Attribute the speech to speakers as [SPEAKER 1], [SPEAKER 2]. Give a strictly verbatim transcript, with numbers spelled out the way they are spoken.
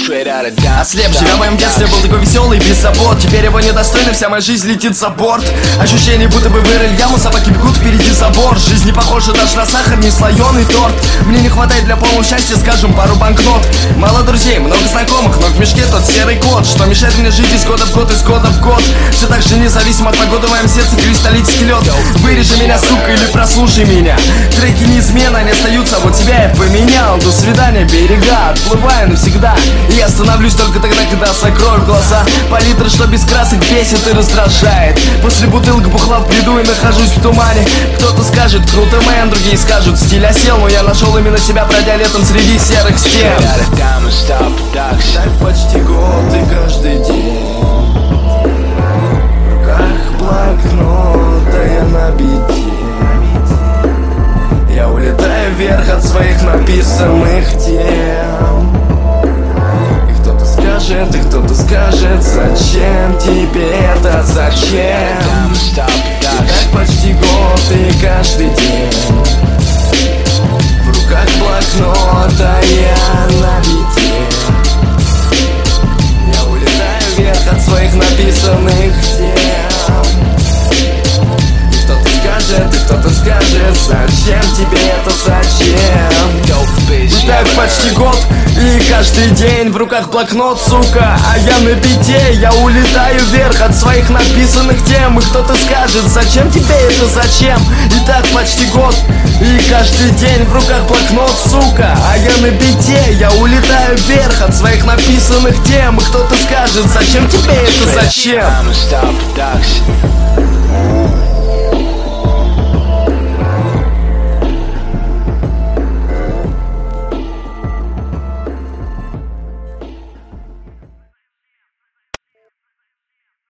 [SPEAKER 1] Ослеп, живя в моем детстве, был такой веселый, без забот. Теперь его недостойно, вся моя жизнь летит за борт. Ощущение, будто бы вырыли яму, собаки бегут впереди забор. Жизнь не похожа даже на сахар, не слоеный торт. Мне не хватает для полного счастья, скажем, пару банкнот. Мало друзей, много знакомых, но в мешке тот серый кот, что мешает мне жить из года в год, из года в год. Все так же независимо от погоды, в моем сердце кристаллический лед. Вырежи меня, сука, или прослушай меня. Треки неизменно не остаются, вот тебя я поменял. До свидания, берега, отплываю навсегда. И я остановлюсь только тогда, когда закрою глаза. Палитра, что без красок, бесит и раздражает. После бутылок бухла в бреду и нахожусь в тумане. Кто-то скажет, круто мэн, другие скажут, стиль осел. Но я нашел именно себя, пройдя летом среди серых стен.
[SPEAKER 2] Так почти год и каждый день в руках блокнот, а я на бите. Я улетаю вверх от своих написанных тем. И кто-то скажет, и кто-то скажет, зачем тебе это, зачем? И так почти год и каждый день в руках блокнот, а я на бите. Я улетаю вверх от своих написанных тем. И кто-то скажет, и кто-то скажет, зачем тебе это, зачем? И так почти год и каждый день в руках блокнот, сука, а я на бите. Я улетаю вверх от своих написанных тем. И кто-то скажет, зачем тебе это, зачем? И так почти год и каждый день в руках блокнот, сука, а я на бите. Я улетаю вверх от своих написанных тем. И кто-то скажет, зачем тебе это, зачем?